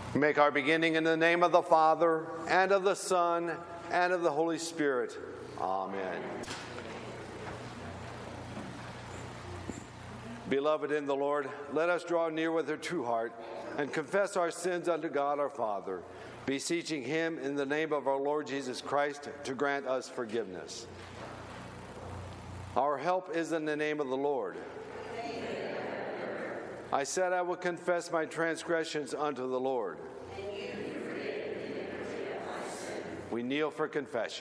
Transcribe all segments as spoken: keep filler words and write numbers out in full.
Make our beginning in the name of the Father, and of the Son, and of the Holy Spirit. Amen. Beloved in the Lord, let us draw near with a true heart and confess our sins unto God our Father, beseeching Him in the name of our Lord Jesus Christ to grant us forgiveness. Our help is in the name of the Lord. I said I will confess my transgressions unto the Lord. We kneel for confession.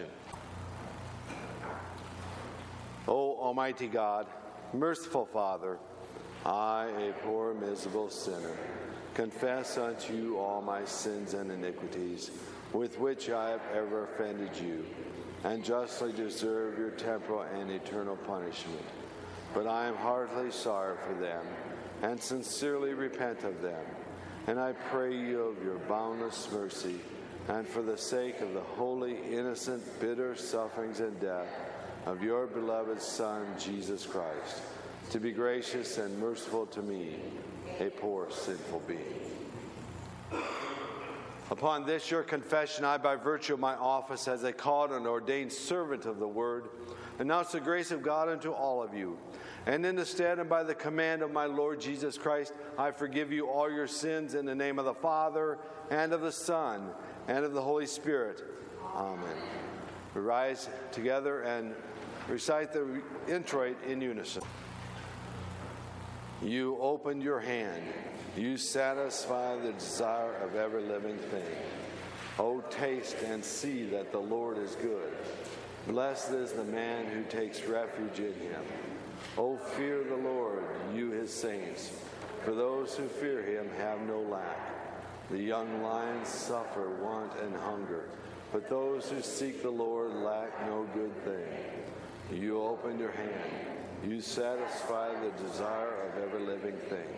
O Almighty God, merciful Father, I, a poor miserable sinner, confess unto you all my sins and iniquities, with which I have ever offended you, and justly deserve your temporal and eternal punishment. But I am heartily sorry for them, and sincerely repent of them. And I pray you of your boundless mercy, and for the sake of the holy, innocent, bitter sufferings and death of your beloved Son, Jesus Christ, to be gracious and merciful to me, a poor sinful being. Upon this your confession, I, by virtue of my office as a called and ordained servant of the word, announce the grace of God unto all of you. And in the stead and by the command of my Lord Jesus Christ, I forgive you all your sins in the name of the Father, and of the Son, and of the Holy Spirit. Amen. We rise together and recite the introit in unison. You opened your hand. You satisfy the desire of every living thing. Oh, taste and see that the Lord is good. Blessed is the man who takes refuge in him. Oh, fear the Lord, you his saints, for those who fear him have no lack. The young lions suffer want and hunger, but those who seek the Lord lack no good thing. You open your hand. You satisfy the desire of every living thing.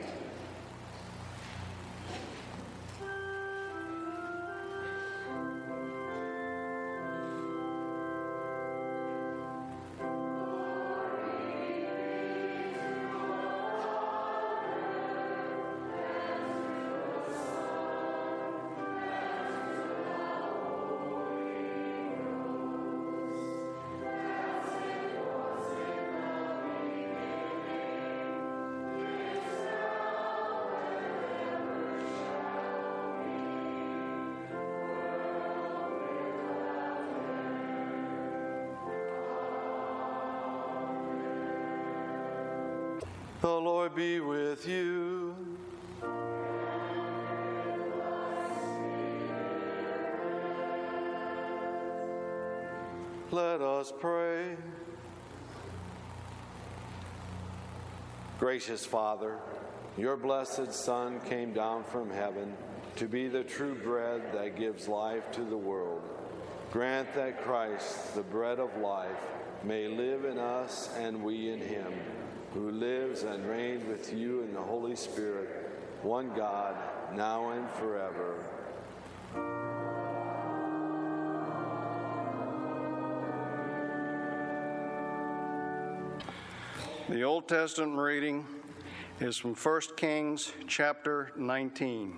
The Lord be with you. Let us pray. Gracious Father, your blessed Son came down from heaven to be the true bread that gives life to the world. Grant that Christ, the bread of life, may live in us and we in him, who lives and reigns with you in the Holy Spirit, one God, now and forever. The Old Testament reading is from First Kings chapter nineteen.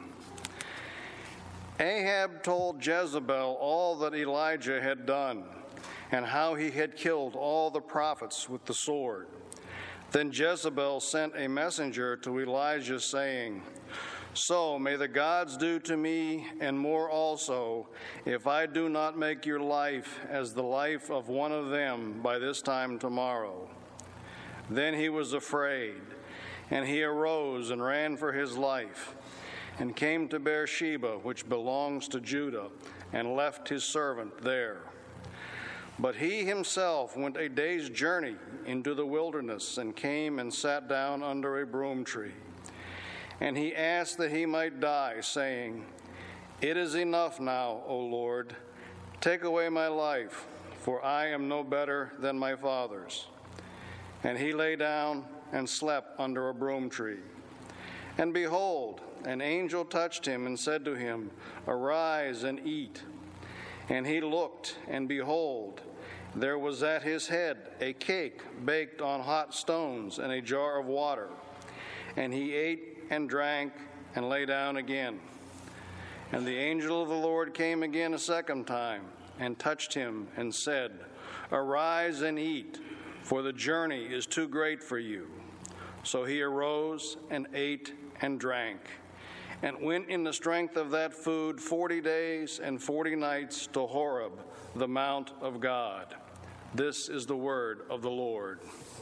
Ahab told Jezebel all that Elijah had done, and how he had killed all the prophets with the sword. Then Jezebel sent a messenger to Elijah, saying, So may the gods do to me, and more also, if I do not make your life as the life of one of them by this time tomorrow. Then he was afraid, and he arose and ran for his life, and came to Beersheba, which belongs to Judah, and left his servant there. But he himself went a day's journey into the wilderness, and came and sat down under a broom tree. And he asked that he might die, saying, It is enough now, O Lord. Take away my life, for I am no better than my fathers. And he lay down and slept under a broom tree. And behold, an angel touched him and said to him, Arise and eat. And he looked, and behold, there was at his head a cake baked on hot stones and a jar of water. And he ate and drank and lay down again. And the angel of the Lord came again a second time, and touched him, and said, Arise and eat, for the journey is too great for you. So he arose and ate and drank, and went in the strength of that food forty days and forty nights to Horeb, the mount of God. This is the word of the Lord.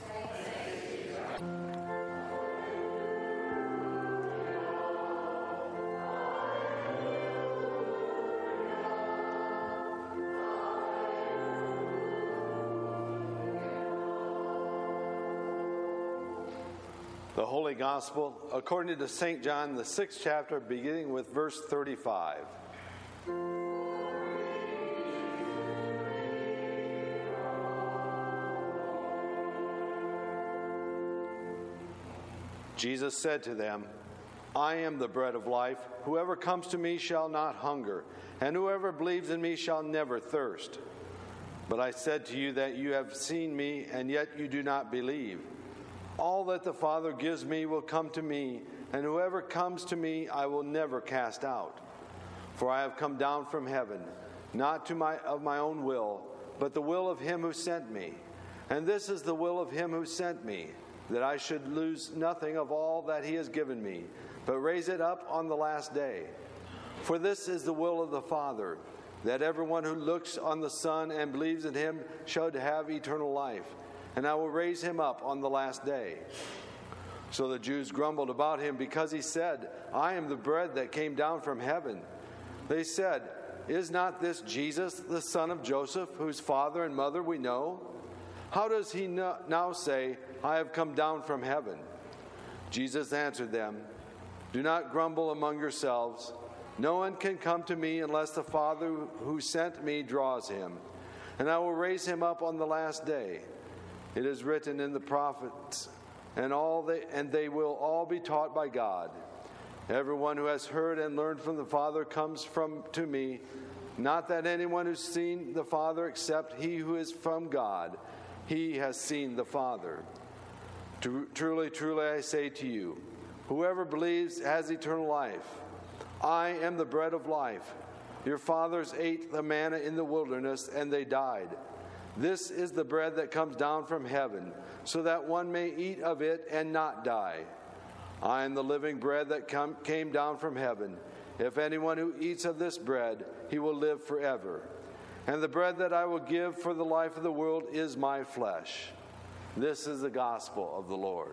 The Holy Gospel according to Saint John, the sixth chapter, beginning with verse thirty-five. Jesus said to them, I am the bread of life. Whoever comes to me shall not hunger, and whoever believes in me shall never thirst. But I said to you that you have seen me, and yet you do not believe. All that the Father gives me will come to me, and whoever comes to me I will never cast out. For I have come down from heaven, not to my of my own will, but the will of him who sent me. And this is the will of him who sent me, that I should lose nothing of all that he has given me, but raise it up on the last day. For this is the will of the Father, that everyone who looks on the Son and believes in him shall have eternal life, and I will raise him up on the last day. So the Jews grumbled about him because he said, I am the bread that came down from heaven. They said, Is not this Jesus, the son of Joseph, whose father and mother we know? How does he now say, I have come down from heaven? Jesus answered them, Do not grumble among yourselves. No one can come to me unless the Father who sent me draws him, and I will raise him up on the last day. It is written in the prophets, and all they, and they will all be taught by God. Everyone who has heard and learned from the Father comes from to me. Not that anyone who's seen the Father except he who is from God. He has seen the Father. Truly, truly, I say to you, whoever believes has eternal life. I am the bread of life. Your fathers ate the manna in the wilderness, and they died. This is the bread that comes down from heaven, so that one may eat of it and not die. I am the living bread that come, came down from heaven. If anyone who eats of this bread, he will live forever. And the bread that I will give for the life of the world is my flesh. This is the gospel of the Lord.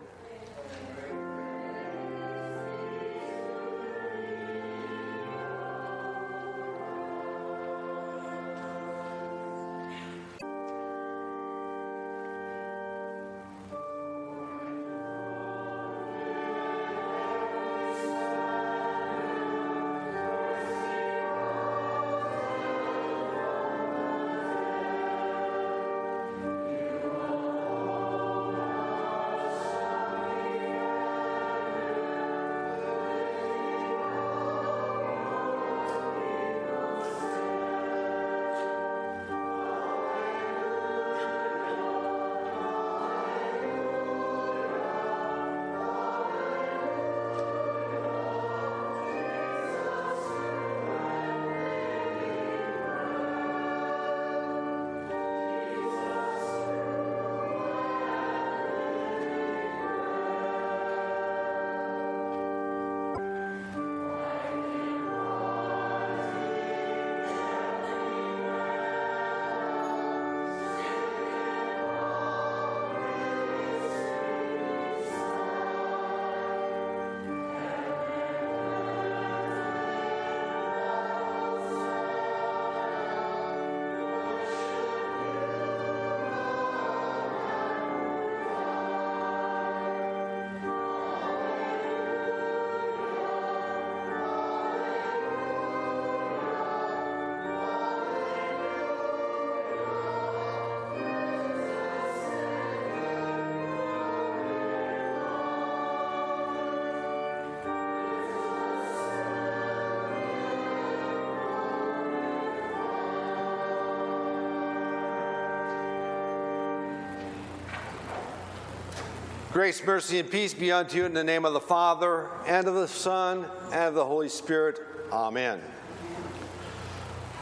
Grace, mercy, and peace be unto you in the name of the Father, and of the Son, and of the Holy Spirit. Amen.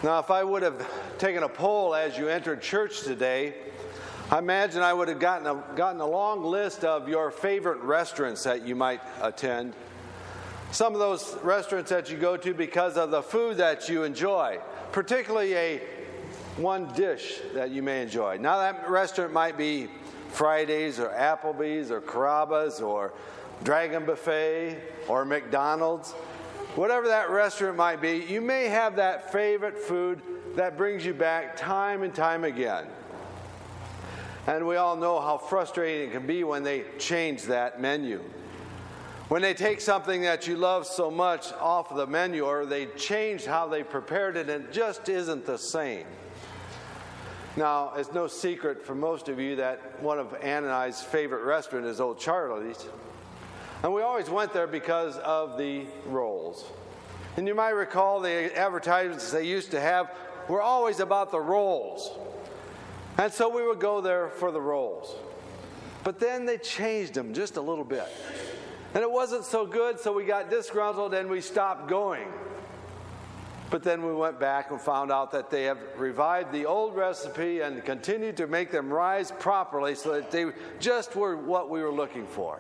Now, if I would have taken a poll as you entered church today, I imagine I would have gotten a, gotten a long list of your favorite restaurants that you might attend. Some of those restaurants that you go to because of the food that you enjoy, particularly a one dish that you may enjoy. Now, that restaurant might be Fridays or Applebee's or Carrabba's or Dragon Buffet or McDonald's. Whatever that restaurant might be, you may have that favorite food that brings you back time and time again. And we all know how frustrating it can be when they change that menu. When they take something that you love so much off of the menu, or they change how they prepared it and it just isn't the same. Now, it's no secret for most of you that one of Ann and I's favorite restaurants is Old Charlie's. And we always went there because of the rolls. And you might recall the advertisements they used to have were always about the rolls. And so we would go there for the rolls. But then they changed them just a little bit. And it wasn't so good, so we got disgruntled and we stopped going. But then we went back and found out that they have revived the old recipe and continued to make them rise properly so that they just were what we were looking for.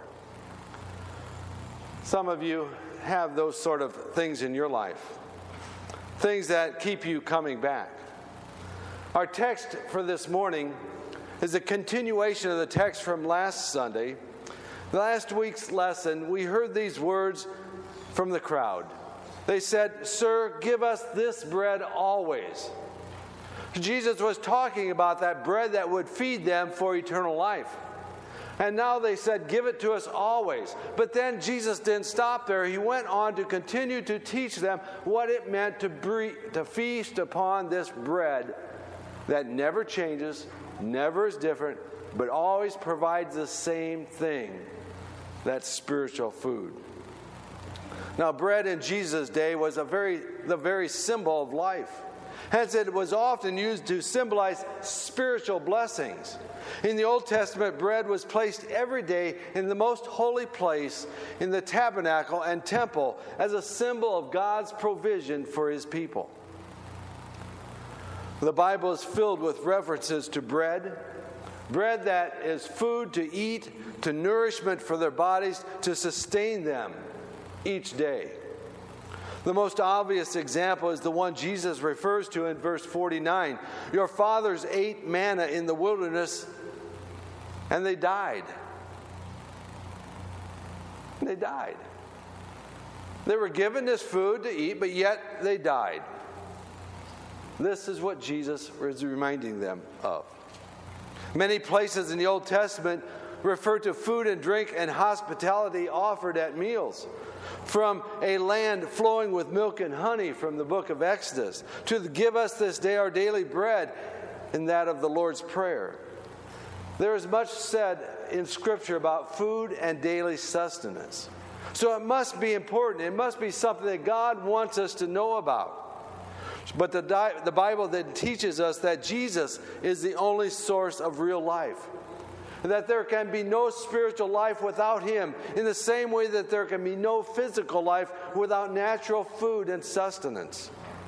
Some of you have those sort of things in your life, things that keep you coming back. Our text for this morning is a continuation of the text from last Sunday. Last week's lesson, we heard these words from the crowd. They said, "Sir, give us this bread always." Jesus was talking about that bread that would feed them for eternal life. And now they said, "Give it to us always." But then Jesus didn't stop there. He went on to continue to teach them what it meant to, bre- to feast upon this bread that never changes, never is different, but always provides the same thing. That's spiritual food. Now, bread in Jesus' day was a very, the very symbol of life. Hence, it was often used to symbolize spiritual blessings. In the Old Testament, bread was placed every day in the most holy place in the tabernacle and temple as a symbol of God's provision for His people. The Bible is filled with references to bread, bread that is food to eat, to nourishment for their bodies, to sustain them each day. The most obvious example is the one Jesus refers to in verse forty-nine. Your fathers ate manna in the wilderness, and they died. They died. They were given this food to eat, but yet they died. This is what Jesus is reminding them of. Many places in the Old Testament refer to food and drink and hospitality offered at meals. From a land flowing with milk and honey from the book of Exodus, to the give us this day our daily bread in that of the Lord's Prayer. There is much said in Scripture about food and daily sustenance. So it must be important. It must be something that God wants us to know about. But the, di- the Bible then teaches us that Jesus is the only source of real life. That there can be no spiritual life without Him, in the same way that there can be no physical life without natural food and sustenance.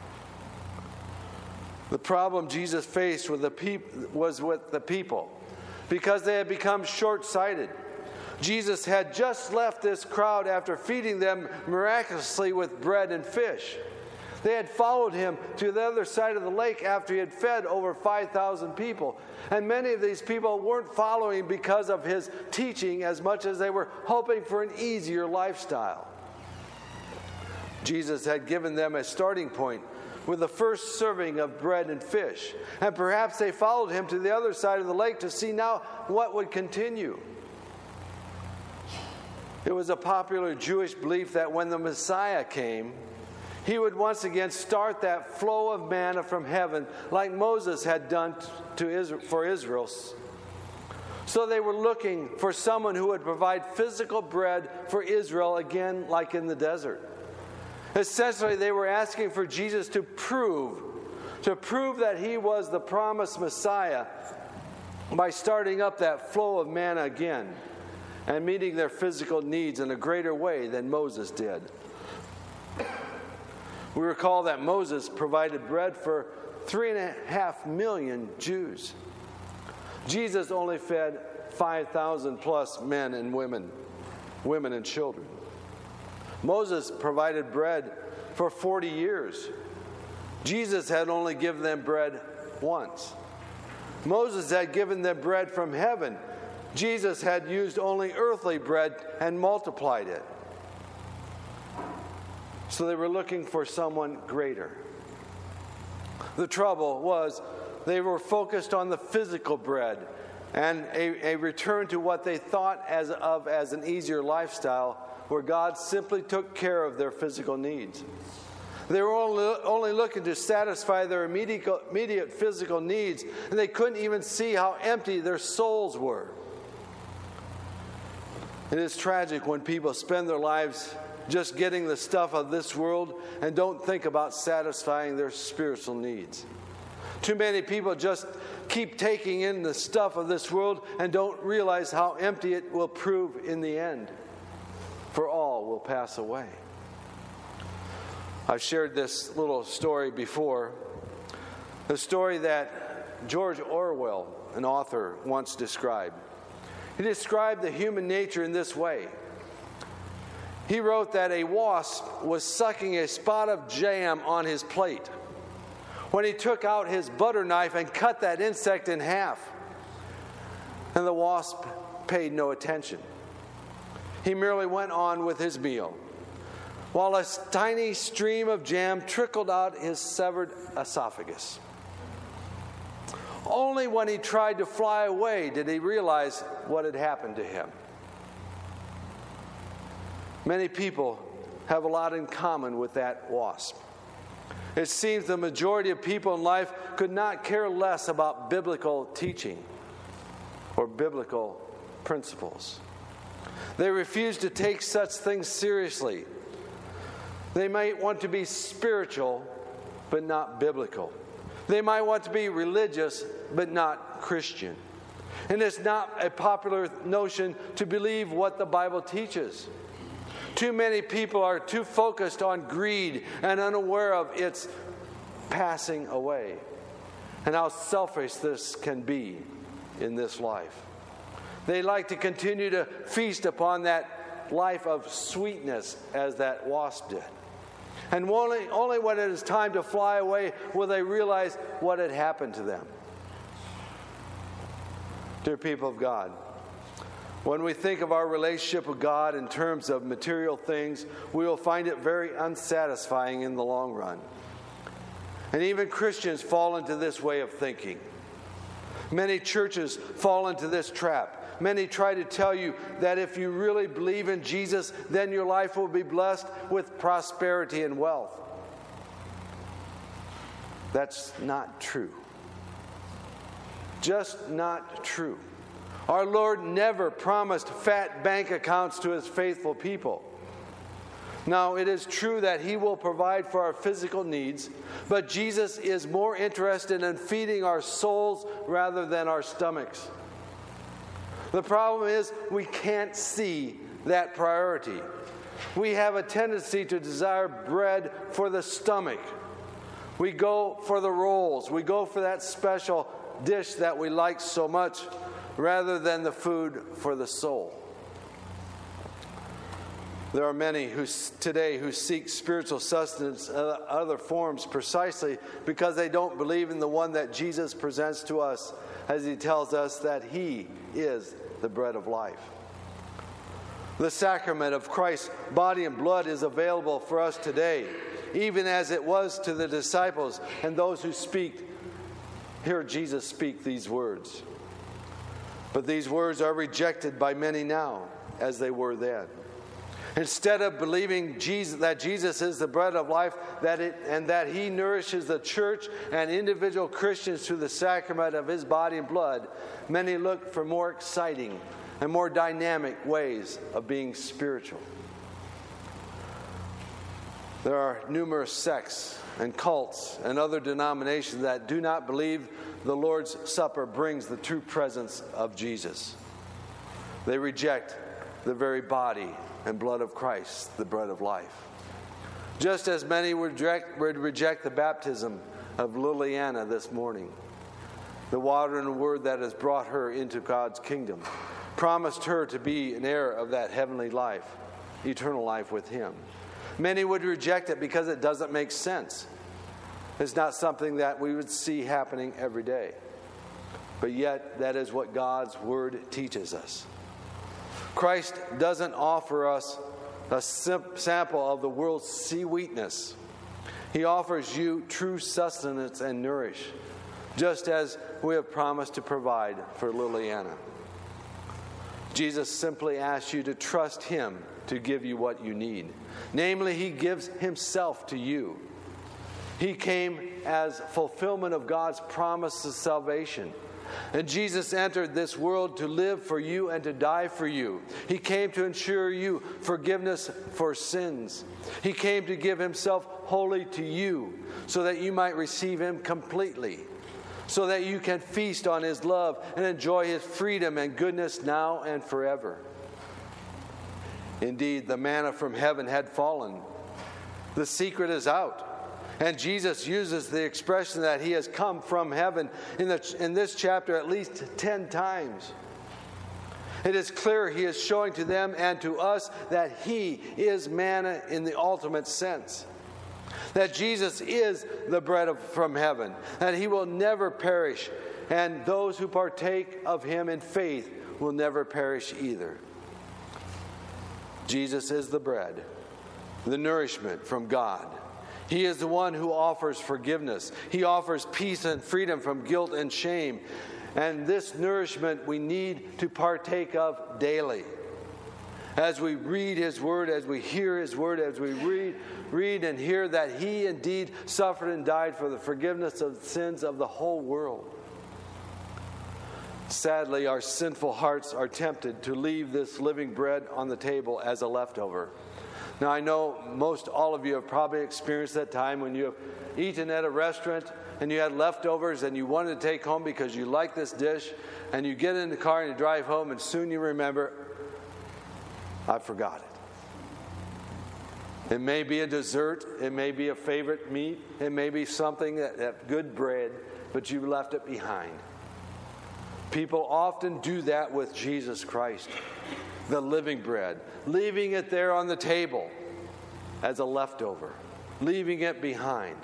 The problem Jesus faced with the peop- was with the people, because they had become short-sighted. Jesus had just left this crowd after feeding them miraculously with bread and fish. They had followed Him to the other side of the lake after He had fed over five thousand people. And many of these people weren't following because of His teaching as much as they were hoping for an easier lifestyle. Jesus had given them a starting point with the first serving of bread and fish. And perhaps they followed Him to the other side of the lake to see now what would continue. It was a popular Jewish belief that when the Messiah came, He would once again start that flow of manna from heaven like Moses had done to Israel, for Israel. So they were looking for someone who would provide physical bread for Israel again like in the desert. Essentially, they were asking for Jesus to prove, to prove that He was the promised Messiah by starting up that flow of manna again and meeting their physical needs in a greater way than Moses did. We recall that Moses provided bread for three and a half million Jews. Jesus only fed five thousand plus men and women, women and children. Moses provided bread for forty years. Jesus had only given them bread once. Moses had given them bread from heaven. Jesus had used only earthly bread and multiplied it. So they were looking for someone greater. The trouble was they were focused on the physical bread and a, a return to what they thought as of as an easier lifestyle, where God simply took care of their physical needs. They were only, only looking to satisfy their immediate, immediate physical needs, and they couldn't even see how empty their souls were. It is tragic when people spend their lives just getting the stuff of this world and don't think about satisfying their spiritual needs. Too many people just keep taking in the stuff of this world and don't realize how empty it will prove in the end. For all will pass away. I've shared this little story before. The story that George Orwell, an author, once described. He described the human nature in this way. He wrote that a wasp was sucking a spot of jam on his plate when he took out his butter knife and cut that insect in half. And the wasp paid no attention. He merely went on with his meal, while a tiny stream of jam trickled out his severed esophagus. Only when he tried to fly away did he realize what had happened to him. Many people have a lot in common with that wasp. It seems the majority of people in life could not care less about biblical teaching or biblical principles. They refuse to take such things seriously. They might want to be spiritual, but not biblical. They might want to be religious, but not Christian. And it's not a popular notion to believe what the Bible teaches. Too many people are too focused on greed and unaware of its passing away and how selfish this can be in this life. They like to continue to feast upon that life of sweetness as that wasp did. And only, only when it is time to fly away will they realize what had happened to them. Dear people of God, when we think of our relationship with God in terms of material things, we will find it very unsatisfying in the long run. And even Christians fall into this way of thinking. Many churches fall into this trap. Many try to tell you that if you really believe in Jesus, then your life will be blessed with prosperity and wealth. That's not true. Just not true. Our Lord never promised fat bank accounts to His faithful people. Now, it is true that He will provide for our physical needs, but Jesus is more interested in feeding our souls rather than our stomachs. The problem is we can't see that priority. We have a tendency to desire bread for the stomach. We go for the rolls. We go for that special dish that we like so much, rather than the food for the soul. There are many who today who seek spiritual sustenance in other forms precisely because they don't believe in the one that Jesus presents to us as He tells us that He is the bread of life. The sacrament of Christ's body and blood is available for us today, even as it was to the disciples and those who speak, hear Jesus speak these words. But these words are rejected by many now, as they were then. Instead of believing Jesus, that Jesus is the bread of life, that it, and that He nourishes the church and individual Christians through the sacrament of His body and blood, many look for more exciting and more dynamic ways of being spiritual. There are numerous sects and cults and other denominations that do not believe the Lord's Supper brings the true presence of Jesus. They reject the very body and blood of Christ, the bread of life. Just as many would reject, would reject the baptism of Liliana this morning, the water and the word that has brought her into God's kingdom, promised her to be an heir of that heavenly life, eternal life with Him. Many would reject it because it doesn't make sense. It's not something that we would see happening every day. But yet, that is what God's Word teaches us. Christ doesn't offer us a sample of the world's sweetness. He offers you true sustenance and nourish, just as we have promised to provide for Liliana. Jesus simply asks you to trust Him to give you what you need. Namely, He gives Himself to you. He came as fulfillment of God's promise of salvation. And Jesus entered this world to live for you and to die for you. He came to ensure you forgiveness for sins. He came to give Himself wholly to you so that you might receive Him completely, so that you can feast on His love and enjoy His freedom and goodness now and forever. Indeed, the manna from heaven had fallen. The secret is out. And Jesus uses the expression that He has come from heaven in, the, in this chapter at least ten times. It is clear He is showing to them and to us that He is manna in the ultimate sense. That Jesus is the bread of, from heaven. That He will never perish. And those who partake of Him in faith will never perish either. Jesus is the bread, the nourishment from God. He is the one who offers forgiveness. He offers peace and freedom from guilt and shame. And this nourishment we need to partake of daily. As we read His Word, as we hear His Word, as we read, read and hear that He indeed suffered and died for the forgiveness of the sins of the whole world. Sadly, our sinful hearts are tempted to leave this living bread on the table as a leftover. Now, I know most all of you have probably experienced that time when you have eaten at a restaurant and you had leftovers and you wanted to take home because you like this dish, and you get in the car and you drive home and soon you remember, I forgot it. It may be a dessert, it may be a favorite meat, it may be something that, that good bread, but you left it behind. People often do that with Jesus Christ, the living bread, leaving it there on the table as a leftover, leaving it behind.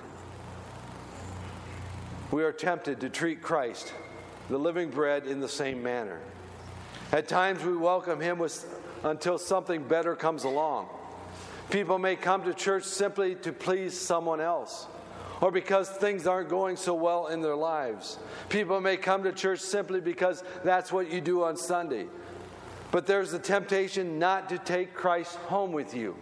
We are tempted to treat Christ, the living bread, in the same manner. At times we welcome Him with, until something better comes along. People may come to church simply to please someone else, or because things aren't going so well in their lives. People may come to church simply because that's what you do on Sunday. But there's the temptation not to take Christ home with you.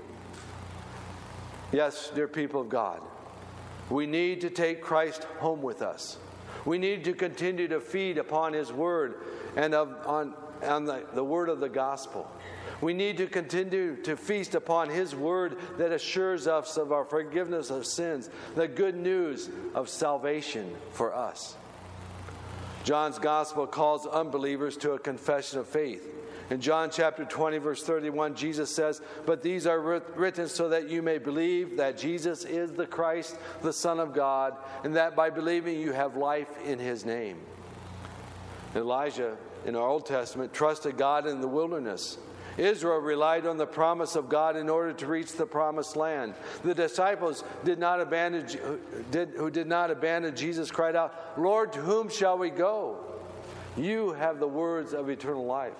Yes, dear people of God, we need to take Christ home with us. We need to continue to feed upon His Word and of, on, on the, the Word of the Gospel. We need to continue to feast upon His Word that assures us of our forgiveness of sins, the good news of salvation for us. John's Gospel calls unbelievers to a confession of faith. In John chapter twenty, verse thirty-one, Jesus says, "But these are written so that you may believe that Jesus is the Christ, the Son of God, and that by believing you have life in His name." Elijah, in our Old Testament, trusted God in the wilderness. Israel relied on the promise of God in order to reach the promised land. The disciples did not abandon, did, who did not abandon Jesus cried out, "Lord, to whom shall we go? You have the words of eternal life."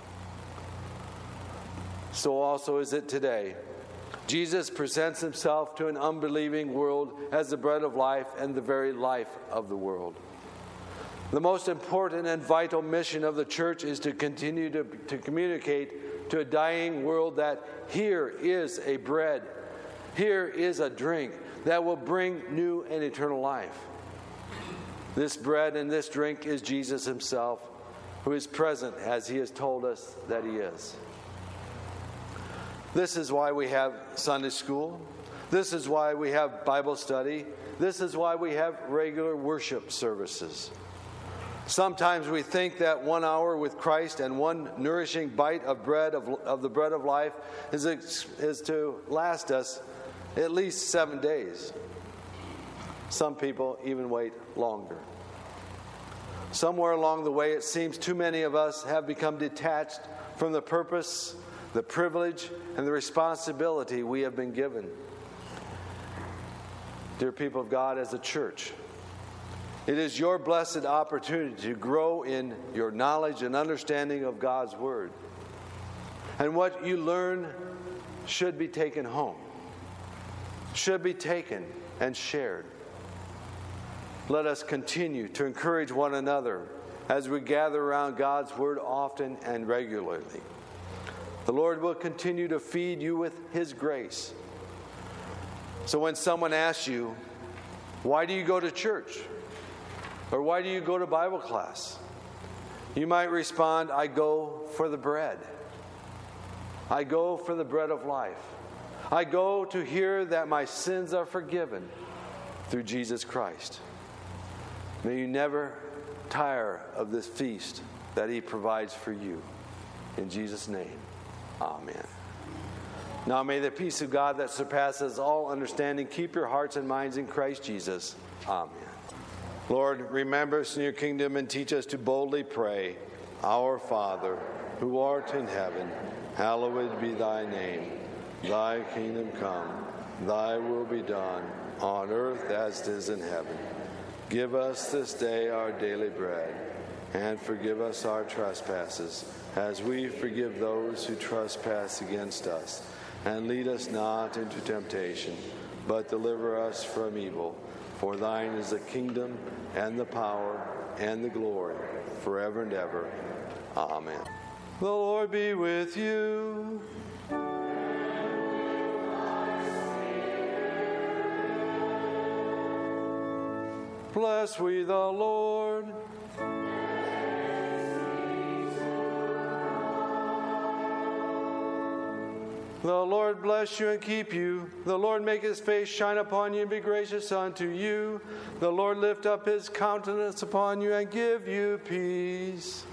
So also is it today. Jesus presents Himself to an unbelieving world as the bread of life and the very life of the world. The most important and vital mission of the church is to continue to, to communicate to a dying world that here is a bread, here is a drink that will bring new and eternal life. This bread and this drink is Jesus Himself, who is present as He has told us that He is. This is why we have Sunday school. This is why we have Bible study. This is why we have regular worship services. Sometimes we think that one hour with Christ and one nourishing bite of bread of, of the bread of life is, is to last us at least seven days. Some people even wait longer. Somewhere along the way, it seems too many of us have become detached from the purpose, the privilege, and the responsibility we have been given. Dear people of God, as a church, it is your blessed opportunity to grow in your knowledge and understanding of God's Word. And what you learn should be taken home, should be taken and shared. Let us continue to encourage one another as we gather around God's Word often and regularly. The Lord will continue to feed you with His grace. So when someone asks you, why do you go to church? Or why do you go to Bible class? You might respond, I go for the bread. I go for the bread of life. I go to hear that my sins are forgiven through Jesus Christ. May you never tire of this feast that He provides for you. In Jesus' name, amen. Now may the peace of God that surpasses all understanding keep your hearts and minds in Christ Jesus. Amen. Lord, remember us in your kingdom and teach us to boldly pray, Our Father, who art in heaven, hallowed be thy name. Thy kingdom come, thy will be done, on earth as it is in heaven. Give us this day our daily bread, and forgive us our trespasses, as we forgive those who trespass against us. And lead us not into temptation, but deliver us from evil. For thine is the kingdom, and the power, and the glory, forever and ever. Amen. The Lord be with you. Bless we the Lord. The Lord bless you and keep you. The Lord make His face shine upon you and be gracious unto you. The Lord lift up His countenance upon you and give you peace.